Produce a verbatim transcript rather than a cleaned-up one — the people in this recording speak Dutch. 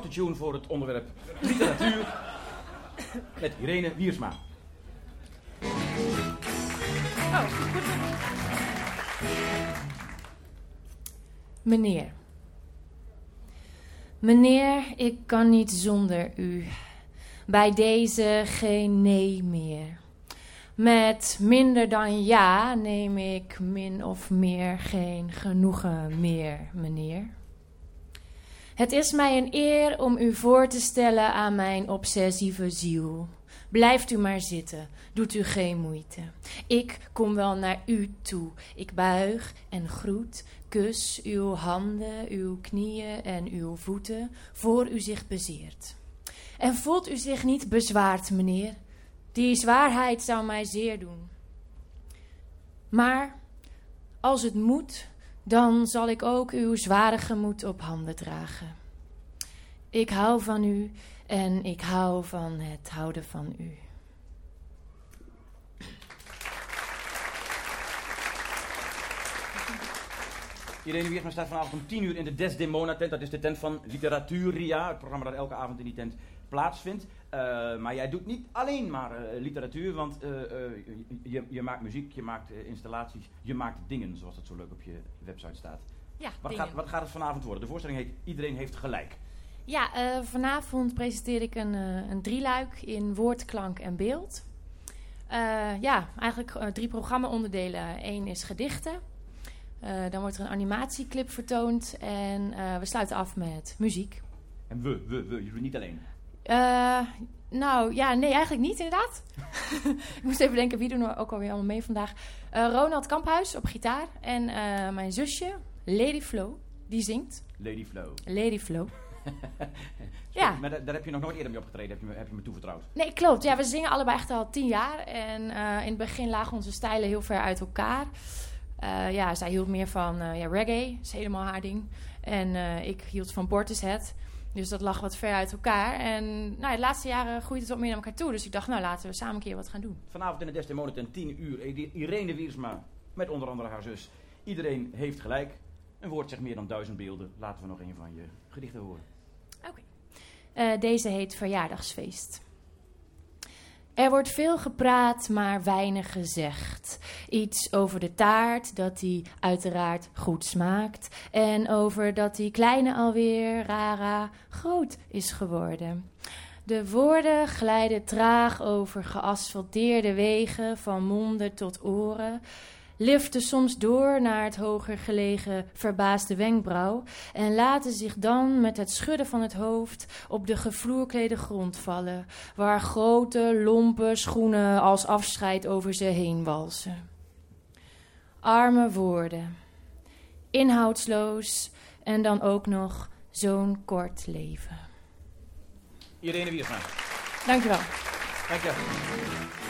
autotune voor het onderwerp literatuur met Irene Wiersma. Oh, goed. Meneer. Meneer, ik kan niet zonder u. Bij deze geen nee meer. Met minder dan ja neem ik min of meer geen genoegen meer, meneer. Het is mij een eer om u voor te stellen aan mijn obsessieve ziel. Blijft u maar zitten, doet u geen moeite. Ik kom wel naar u toe. Ik buig en groet, kus uw handen, uw knieën en uw voeten, voor u zich bezeert. En voelt u zich niet bezwaard, meneer? Die zwaarheid zou mij zeer doen. Maar als het moet, dan zal ik ook uw zware gemoed op handen dragen. Ik hou van u en ik hou van het houden van u. Irene Wiersma staat vanavond om tien uur in de Desdemona-tent. Dat is de tent van Literaturia, het programma dat elke avond in die tent plaatsvindt. Uh, maar jij doet niet alleen maar uh, literatuur, want uh, uh, je, je maakt muziek, je maakt uh, installaties, je maakt dingen, zoals dat zo leuk op je website staat. Ja, wat, gaat, wat gaat het vanavond worden? De voorstelling heet Iedereen heeft gelijk. Ja, uh, vanavond presenteer ik een, uh, een drieluik in woord, klank en beeld. Uh, ja, eigenlijk uh, drie programma-onderdelen. Eén is gedichten. Uh, dan wordt er een animatieclip vertoond en uh, we sluiten af met muziek. En we, we, we, je doet niet alleen? Uh, nou, ja, nee, eigenlijk niet inderdaad. Ik moest even denken, wie doen er ook alweer allemaal mee vandaag? Uh, Ronald Kamphuis op gitaar en uh, mijn zusje, Lady Flo, die zingt. Lady Flo. Lady Flo. Ja. Maar daar, daar heb je nog nooit eerder mee opgetreden, heb je, me, heb je me toevertrouwd? Nee, klopt. Ja, we zingen allebei echt al tien jaar. En uh, in het begin lagen onze stijlen heel ver uit elkaar. Uh, ja, zij hield meer van uh, ja, reggae, dat is helemaal haar ding. En uh, ik hield van Portishead. Dus dat lag wat ver uit elkaar. En nou, de laatste jaren groeit het wat meer naar elkaar toe. Dus ik dacht, nou, laten we samen een keer wat gaan doen. Vanavond in de Desdemona ten tien uur. Irene Wiersma met onder andere haar zus. Iedereen heeft gelijk. Een woord zegt meer dan duizend beelden. Laten we nog een van je gedichten horen. Oké. Okay. Uh, deze heet Verjaardagsfeest. Er wordt veel gepraat, maar weinig gezegd. Iets over de taart, dat die uiteraard goed smaakt. En over dat die kleine alweer, rara, groot is geworden. De woorden glijden traag over geasfalteerde wegen, van monden tot oren. Liften soms door naar het hoger gelegen verbaasde wenkbrauw en laten zich dan met het schudden van het hoofd op de gevloerklede grond vallen, waar grote, lompe schoenen als afscheid over ze heen walsen. Arme woorden, inhoudsloos en dan ook nog zo'n kort leven. Irene Wiersma. Dank je wel. Dank je.